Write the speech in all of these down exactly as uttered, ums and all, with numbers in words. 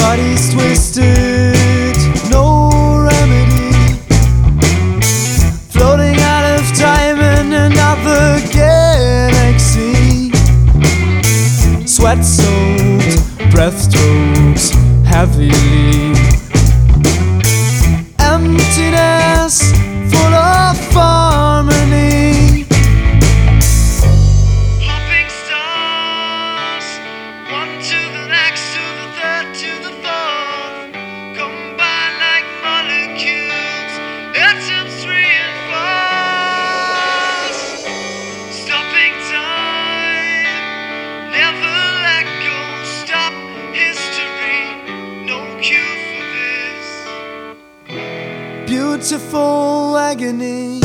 body's twisted, no remedy. Floating out of time in another galaxy. Sweat-soaked, breath-strokes heavily. Emptiness full of harmony. Hopping stars, one to the next, to the third, to the fourth, combine like molecules, atoms three and four. Stopping time, never let go, stop history, no cure for this. Beautiful agony.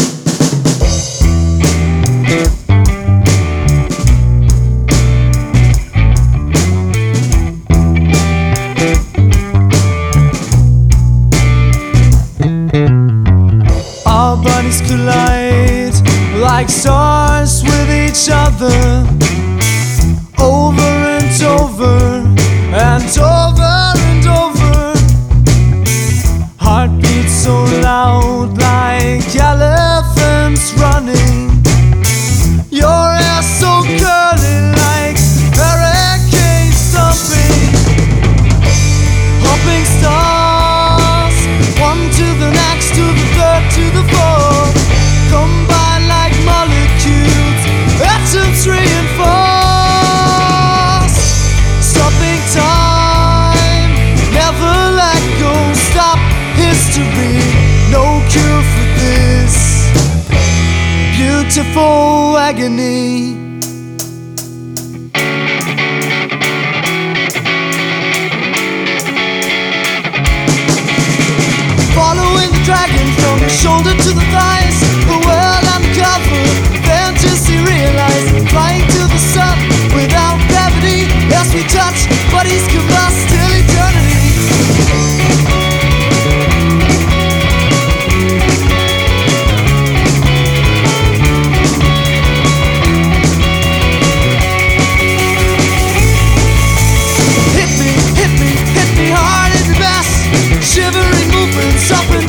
Our bodies collide like stars with each other, over and over and over and over. Heartbeats so loud like elephants running. Your hair so curly like hurricanes stomping. Hopping stars, one to the next, to the third, to the fourth, combine like molecules, atoms three and four. Stopping time, never let go, stop history, no cure for this. Beautiful agony. Following the dragon from the shoulder to the thighs, the world uncover, fantasy realized, flying to the sun without gravity. As we touch, bodies combust till eternity. Hit me, hit me, hit me hard, hit me fast. Shivering movements up and